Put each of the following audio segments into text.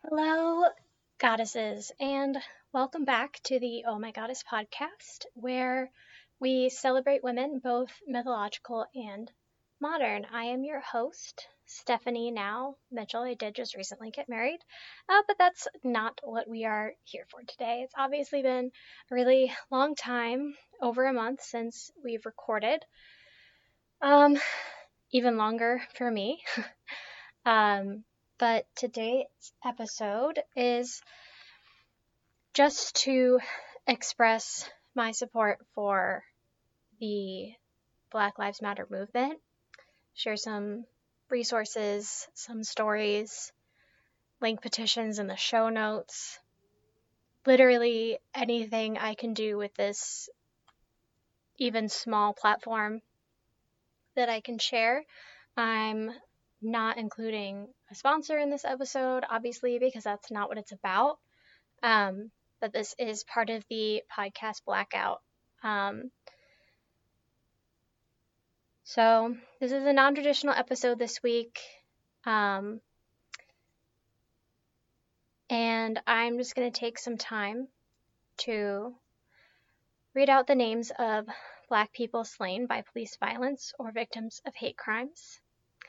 Hello, goddesses, and welcome back to the Oh My Goddess podcast, where we celebrate women, both mythological and modern. I am your host, Stephanie Now Mitchell. I did just recently get married, but that's not what we are here for today. It's obviously been a really long time, over a month since we've recorded. Even longer for me. But today's episode is just to express my support for the Black Lives Matter movement, share some resources, some stories, link petitions in the show notes, literally anything I can do with this even small platform that I can share. I'm not including a sponsor in this episode, obviously, because that's not what it's about. But this is part of the podcast blackout. So this is a non-traditional episode this week. And I'm just going to take some time to read out the names of Black people slain by police violence or victims of hate crimes.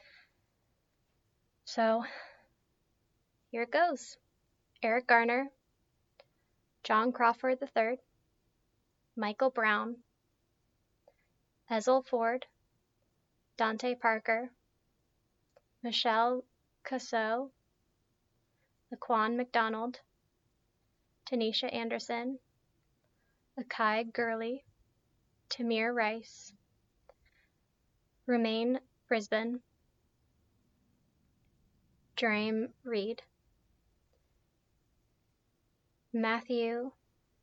So here it goes. Eric Garner, John Crawford III, Michael Brown, Ezell Ford, Dante Parker, Michelle Casso, Laquan McDonald, Tanisha Anderson, Akai Gurley, Tamir Rice, Romaine Brisbane, Jerame Reed, Matthew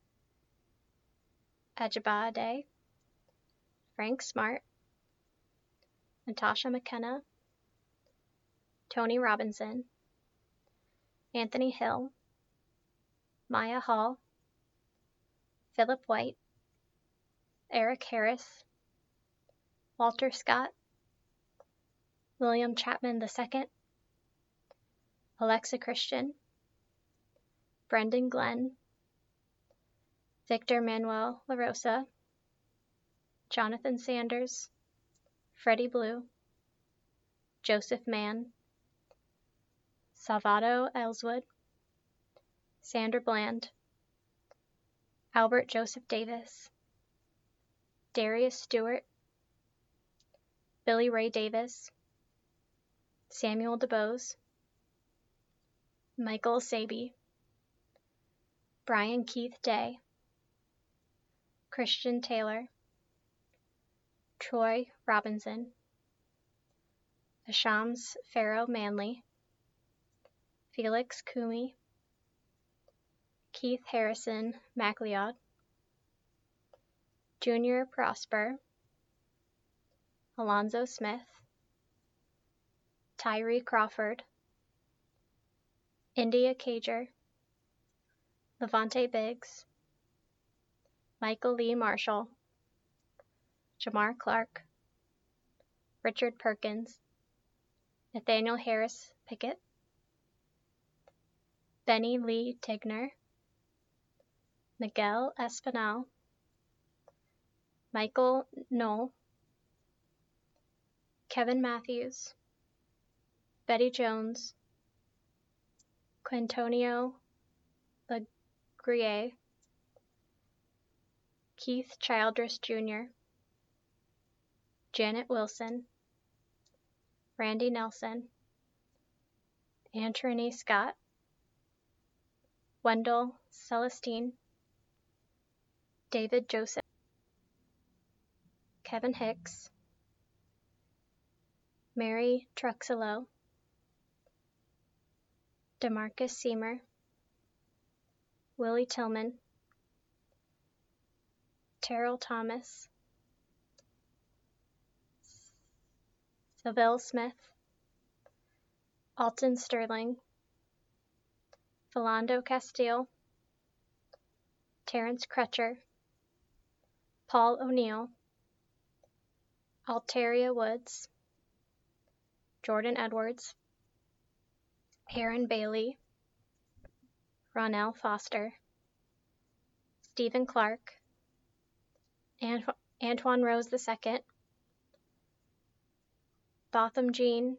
Ajibade, Frank Smart, Natasha McKenna, Tony Robinson, Anthony Hill, Maya Hall, Philip White, Eric Harris, Walter Scott, William Chapman II, Alexa Christian, Brendan Glenn, Victor Manuel LaRosa, Jonathan Sanders, Freddie Blue, Joseph Mann, Salvador Ellswood, Sandra Bland, Albert Joseph Davis, Darius Stewart, Billy Ray Davis, Samuel DuBose, Michael Saby, Brian Keith Day, Christian Taylor, Troy Robinson, Ashams Farrow Manley, Felix Kumi, Keith Harrison MacLeod, Junior Prosper, Alonzo Smith, Tyree Crawford, India Cager, Levante Biggs, Michael Lee Marshall, Jamar Clark, Richard Perkins, Nathaniel Harris Pickett, Benny Lee Tigner, Miguel Espinal, Michael Knoll, Kevin Matthews, Betty Jones, Quintonio Legrier, Keith Childress Jr., Janet Wilson, Randy Nelson, Anthony Scott, Wendell Celestine, David Joseph, Kevin Hicks, Mary Truxillo, Demarcus Seamer, Willie Tillman, Terrell Thomas, Saville Smith, Alton Sterling, Philando Castile, Terrence Crutcher, Paul O'Neill, Alteria Woods, Jordan Edwards, Aaron Bailey, Ronell Foster, Stephen Clark, Antoine Rose II, Botham Jean,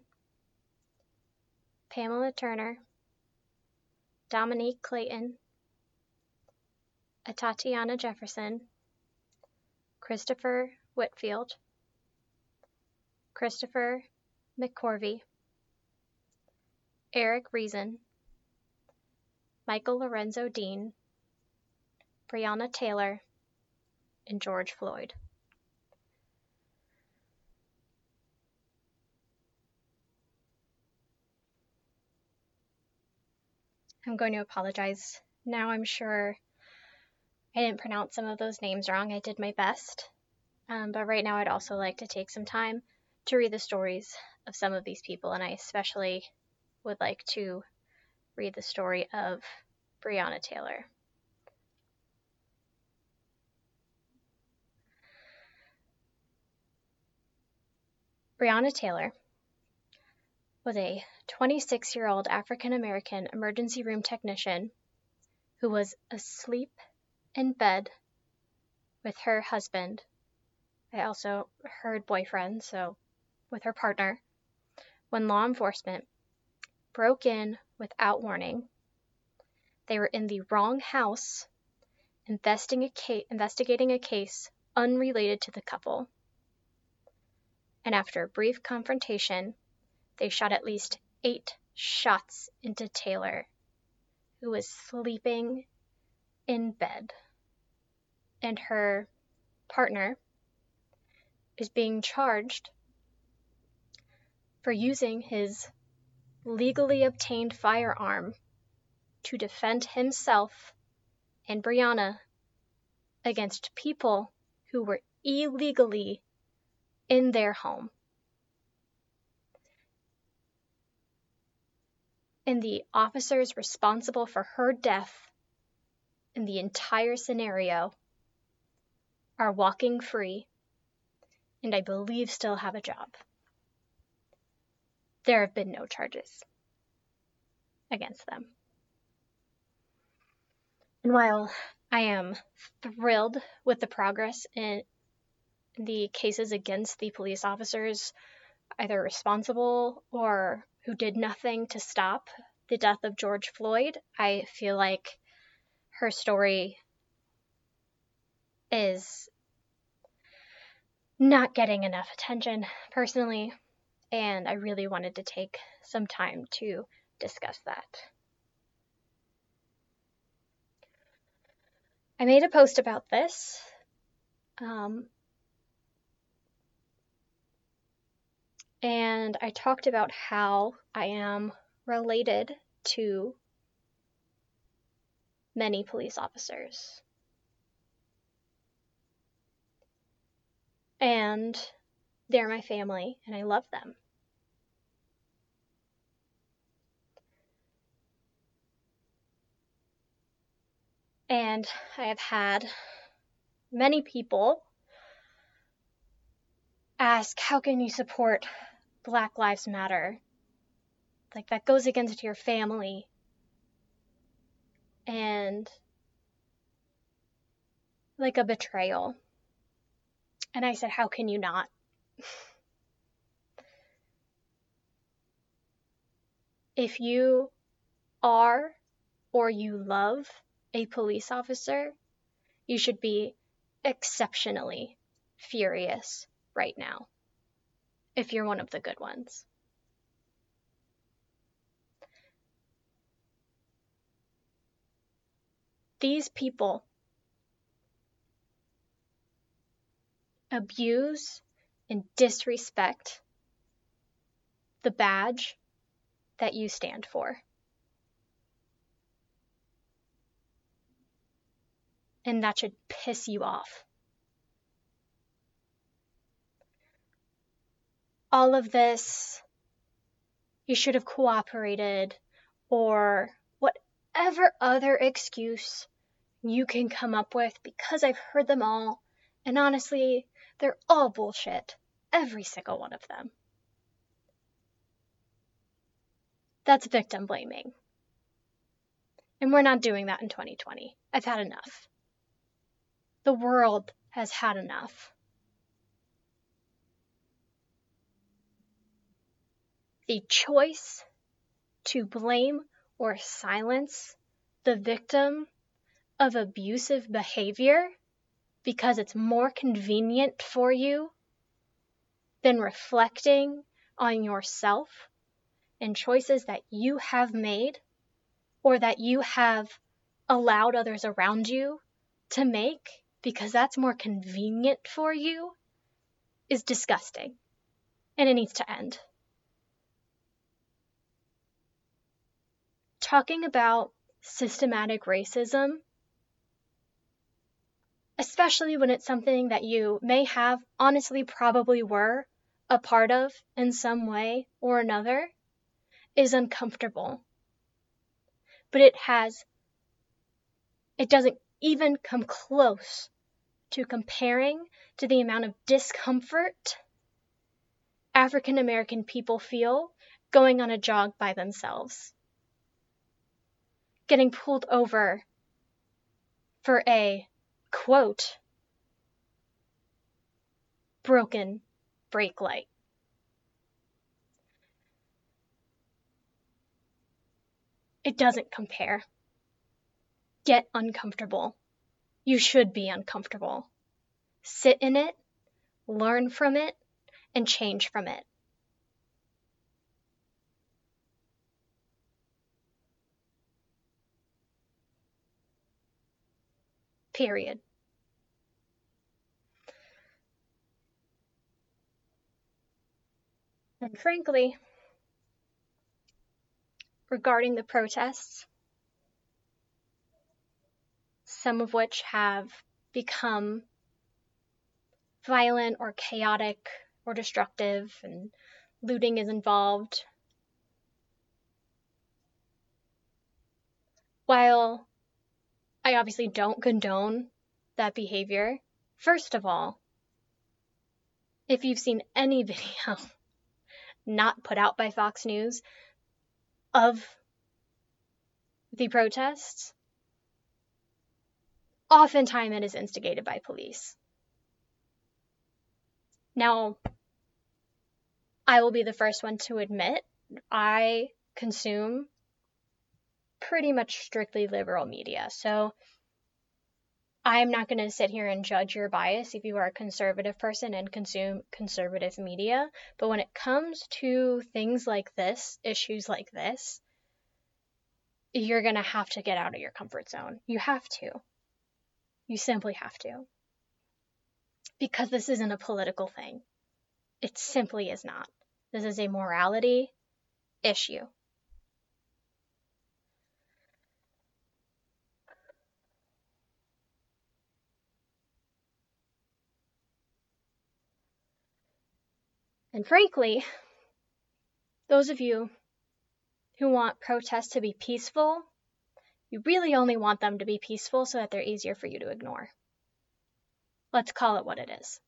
Pamela Turner, Dominique Clayton, Atatiana Jefferson, Christopher Whitfield, Christopher McCorvey, Eric Reason, Michael Lorenzo Dean, Breonna Taylor, and George Floyd. I'm going to apologize. Now I'm sure I didn't pronounce some of those names wrong. I did my best. But right now I'd also like to take some time to read the stories of some of these people, and I especially would like to read the story of Breonna Taylor. Breonna Taylor was a 26-year-old African-American emergency room technician who was asleep in bed with her husband. I also heard boyfriend, so with her partner, when law enforcement broke in without warning. They were in the wrong house, investigating a case unrelated to the couple. And after a brief confrontation, they shot at least 8 shots into Taylor, who was sleeping in bed. And her partner is being charged for using his legally obtained firearm to defend himself and Breonna against people who were illegally in their home. And the officers responsible for her death in the entire scenario are walking free, and I believe still have a job. There have been no charges against them. And while I am thrilled with the progress in the cases against the police officers, either responsible or who did nothing to stop the death of George Floyd, I feel like her story is not getting enough attention personally, and I really wanted to take some time to discuss that. I made a post about this. And I talked about how I am related to many police officers. And they're my family, and I love them. And I have had many people ask, how can you support Black Lives Matter? Like, that goes against your family. And like a betrayal. And I said, how can you not? If you are or you love a police officer, you should be exceptionally furious right now if you're one of the good ones. These people abuse and disrespect the badge that you stand for. And that should piss you off. All of this, you should have cooperated, or whatever other excuse you can come up with, because I've heard them all, and honestly, they're all bullshit. Every single one of them. That's victim blaming. And we're not doing that in 2020. I've had enough. The world has had enough. The choice to blame or silence the victim of abusive behavior because it's more convenient for you than reflecting on yourself and choices that you have made or that you have allowed others around you to make because that's more convenient for you is disgusting, and it needs to end. Talking about systematic racism, especially when it's something that you may have, honestly probably were a part of in some way or another, is uncomfortable. But it doesn't even come close to comparing to the amount of discomfort African American people feel going on a jog by themselves, getting pulled over for a, quote, broken brake light. It doesn't compare. Get uncomfortable. You should be uncomfortable. Sit in it, learn from it, and change from it. Period. And frankly, regarding the protests, some of which have become violent or chaotic or destructive, and looting is involved. While I obviously don't condone that behavior, first of all, if you've seen any video not put out by Fox News of the protests, oftentimes it is instigated by police. Now, I will be the first one to admit I consume pretty much strictly liberal media, so I'm not going to sit here and judge your bias if you are a conservative person and consume conservative media, but when it comes to things like this, issues like this, you're going to have to get out of your comfort zone. You have to. You simply have to. Because this isn't a political thing. It simply is not. This is a morality issue. And frankly, those of you who want protests to be peaceful, you really only want them to be peaceful so that they're easier for you to ignore. Let's call it what it is.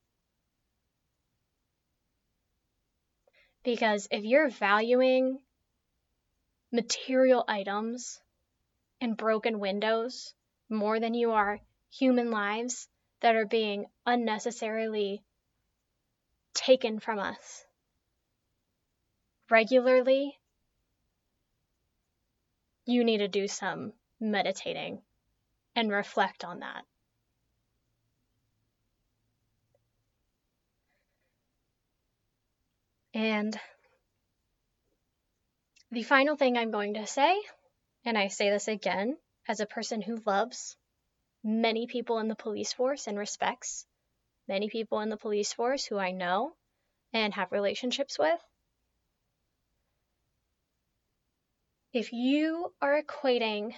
Because if you're valuing material items and broken windows more than you are human lives that are being unnecessarily taken from us regularly, you need to do some meditating and reflect on that. And the final thing I'm going to say, and I say this again as a person who loves many people in the police force and respects many people in the police force who I know and have relationships with, if you are equating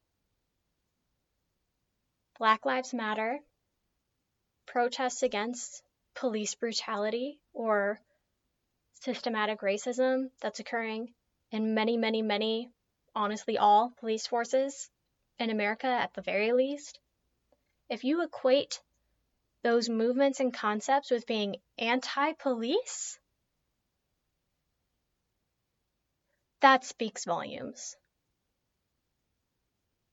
Black Lives Matter, protests against police brutality, or systematic racism that's occurring in many, many, many, honestly all police forces in America at the very least, if you equate those movements and concepts with being anti-police, that speaks volumes.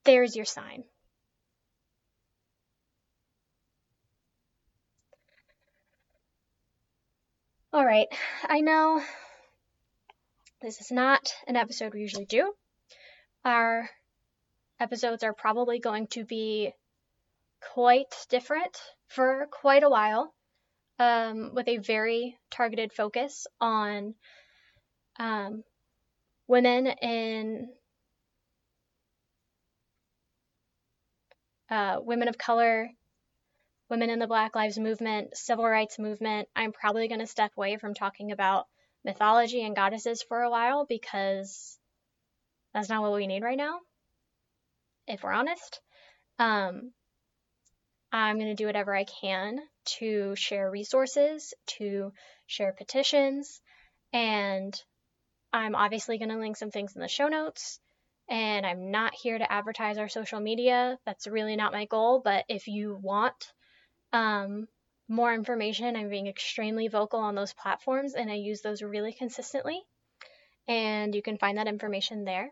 there's your sign. All right, I know this is not an episode we usually do. Our episodes are probably going to be quite different for quite a while, with a very targeted focus on women in women of color, women in the Black Lives Movement, civil rights movement. I'm probably going to step away from talking about mythology and goddesses for a while because that's not what we need right now, if we're honest. I'm going to do whatever I can to share resources, to share petitions, and I'm obviously going to link some things in the show notes. And I'm not here to advertise our social media. That's really not my goal. But if you want more information, I'm being extremely vocal on those platforms, and I use those really consistently. And you can find that information there.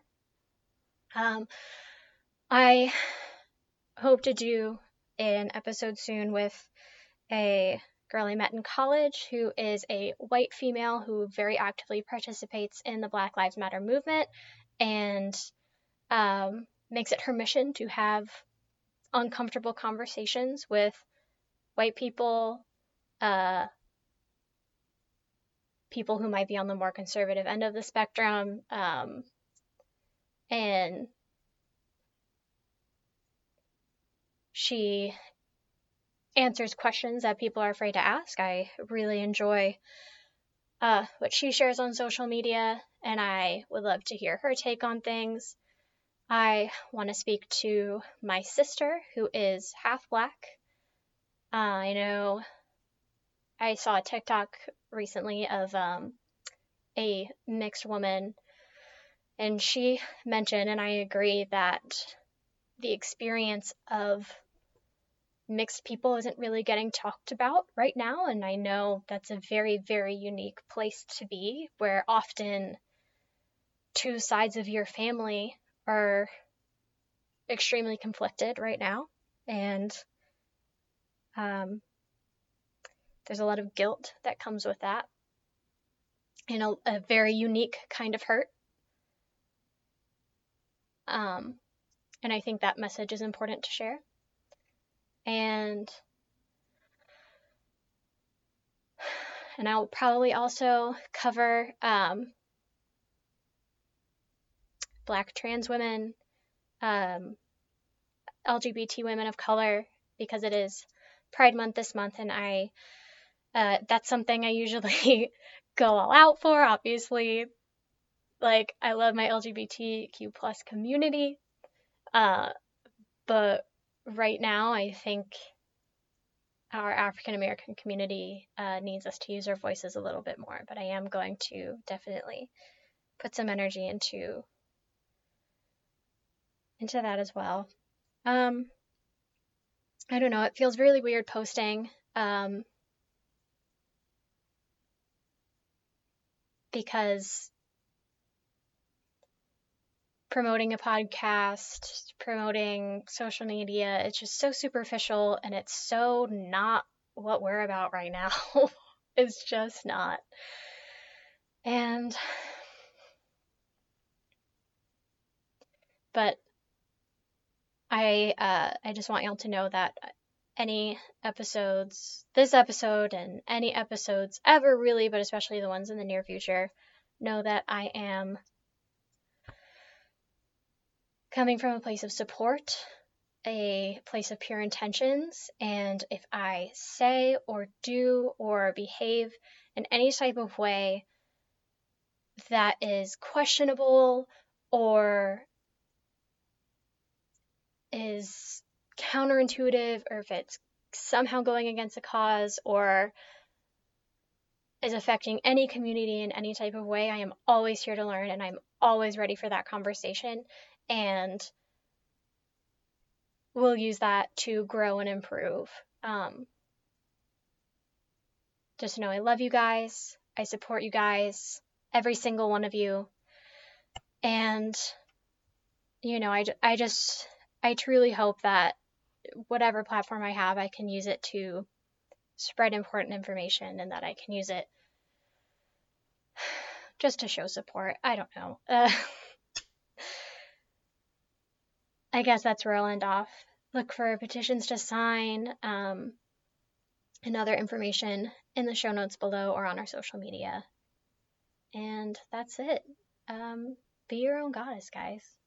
I hope to do an episode soon with a girl I met in college who is a white female who very actively participates in the Black Lives Matter movement and makes it her mission to have uncomfortable conversations with white people, people who might be on the more conservative end of the spectrum, and she answers questions that people are afraid to ask. I really enjoy what she shares on social media, and I would love to hear her take on things. I want to speak to my sister, who is half Black. I know I saw a TikTok recently of a mixed woman, and she mentioned, and I agree, that the experience of mixed people isn't really getting talked about right now, and I know that's a very, very unique place to be, where often two sides of your family are extremely conflicted right now, and there's a lot of guilt that comes with that, and a very unique kind of hurt. And I think that message is important to share. And I'll probably also cover Black trans women, LGBT women of color, because it is Pride Month this month, and that's something I usually go all out for. Obviously, like, I love my LGBTQ plus community, but right now I think our African American community needs us to use our voices a little bit more. But I am going to definitely put some energy into that as well. I don't know, it feels really weird posting because promoting a podcast, promoting social media, it's just so superficial, and it's so not what we're about right now. It's just not. But I just want y'all to know that any episodes, this episode and any episodes ever really, but especially the ones in the near future, know that I am coming from a place of support, a place of pure intentions, and if I say or do or behave in any type of way that is questionable or is counterintuitive, or if it's somehow going against a cause or is affecting any community in any type of way, I am always here to learn, and I'm always ready for that conversation, and we'll use that to grow and improve. Just know I love you guys. I support you guys, every single one of you. And, you know, I truly hope that whatever platform I have, I can use it to spread important information, and that I can use it just to show support. I don't know. I guess that's where I'll end off. Look for petitions to sign, and other information in the show notes below or on our social media. And that's it. Be your own goddess, guys.